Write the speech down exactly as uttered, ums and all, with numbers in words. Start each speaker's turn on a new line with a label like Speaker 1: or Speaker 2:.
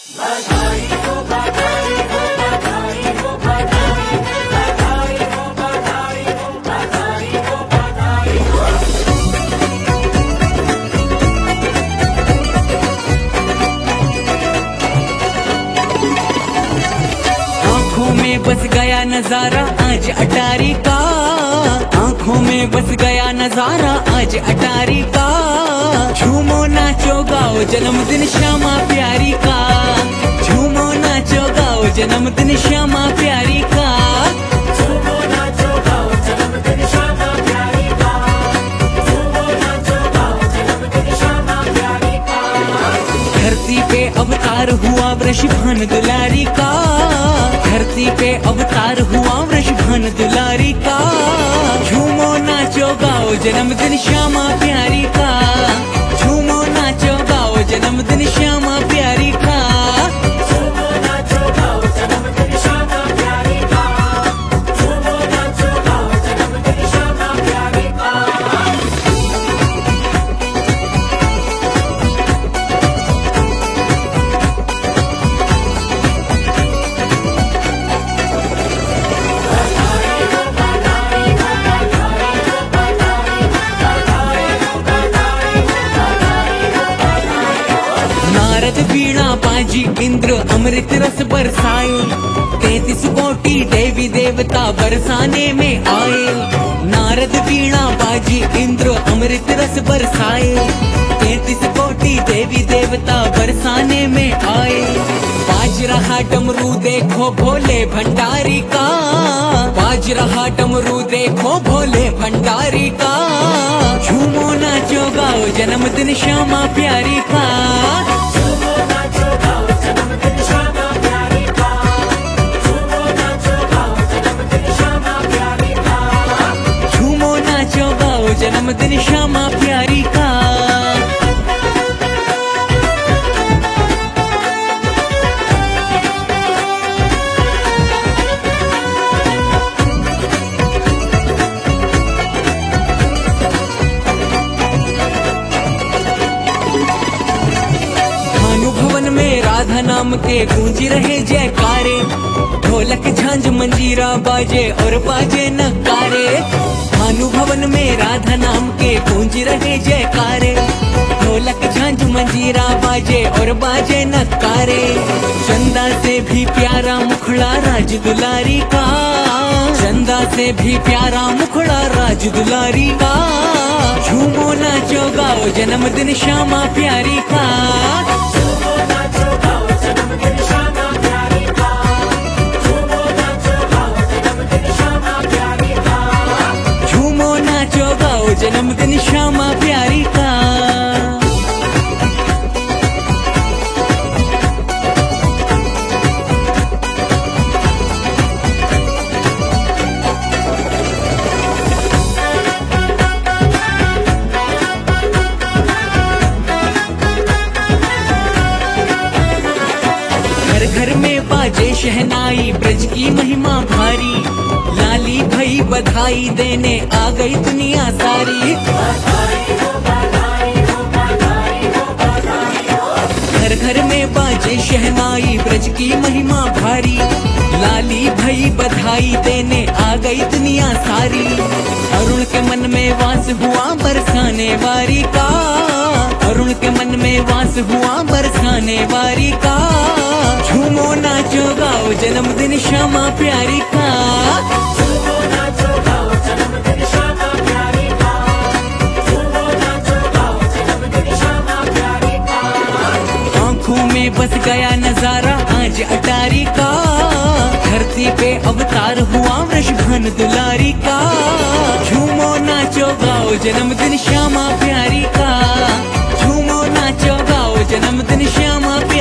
Speaker 1: आँखों में बस गया नजारा आज अटारी का, आँखों में बस गया नजारा आज अटारी का। झूमो नाचो गाओ जन्मदिन श्यामा प्यारी का, झूमो नाचो गाओ जन्मदिन श्यामा प्यारी का।
Speaker 2: झूमो नाचो गाओ जन्मदिन श्यामा प्यारी का, झूमो नाचो गाओ जन्मदिन श्यामा प्यारी का।
Speaker 1: धरती पे अवतार हुआ वृषभान दुलारी का, धरती पे अवतार हुआ वृषभान दुलारी का। झूमो नाचो गाओ जन्मदिन श्यामा प्यारी का, झूमो नाचो गाओ जन्मदिन श्यामा प्यारी का।
Speaker 2: झूमो नाचो गाओ जन्मदिन श्यामा प्यारी का, झूमो नाचो गाओ जन्मदिन श्यामा प्यारी का।
Speaker 1: नारद वीणा बाजी इंद्र अमृत रस बरसाए, तैतीस कोटि देवी देवता बरसाने में आए। नारद वीणा बाजी इंद्र अमृत रस बरसाए, तैतीस कोटि देवी देवता बरसाने में आए। बाज रहा डमरू देखो भोले भंडारी का, बाज रहा डमरू देखो भोले भंडारी का। झूमो नाचो गाओ जन्मदिन श्यामा प्यारी का,
Speaker 2: झूमो नाचो गाओ जन्मदिन श्यामा प्यारी का, झूमो नाचो गाओ जन्मदिन श्यामा प्यारी का।
Speaker 1: झूमो नाचो गाओ जन्मदिन श्यामा प्यारी का। भवन में राधा नाम के गूंज रहे जयकारे, ढोलक झांझ मंजीरा बाजे और बाजे नकारे। भानु भवन में राधा नाम के गूंज रहे जयकारे, ढोलक झांझ मंजीरा बाजे और बाजे नकारे। चंदा से भी प्यारा मुखड़ा राज दुलारी का, चंदा से भी प्यारा मुखड़ा राज दुलारी का। झूमो नाचो गाओ जन्मदिन श्यामा प्यारी का,
Speaker 2: झूमो नाचो गाओ जन्मदिन श्यामा प्यारी का, झूमो नाचो गाओ जन्मदिन श्यामा प्यारी का।
Speaker 1: झूमो नाचो गाओ जन्मदिन श्यामा प्यारी का। घर घर में बाजे शहनाई ब्रज की महिमा भारी, लाली भई बधाई देने आ गई दुनिया सारी। घर घर में बाजे शहनाई ब्रज की महिमा भारी, लाली भई बधाई देने आ गई दुनिया सारी। अरुण के मन में वास हुआ बरसाने वारी का, अरुण के मन में वास हुआ बरसाने वारी का। झूमो नाचो गाओ जन्मदिन श्यामा प्यारी का,
Speaker 2: झूमो नाचो गाओ जन्मदिन श्यामा प्यारी का, झूमो नाचो गाओ जन्मदिन श्यामा प्यारी का।
Speaker 1: आँखों में बस गया नजारा आज अटारी का, धरती पे अवतार हुआ वृषभान दुलारी का। झूमो नाचो गाओ जन्मदिन श्यामा प्यारी का, झूमो नाचो गाओ जन्मदिन श्यामा प्यारी का।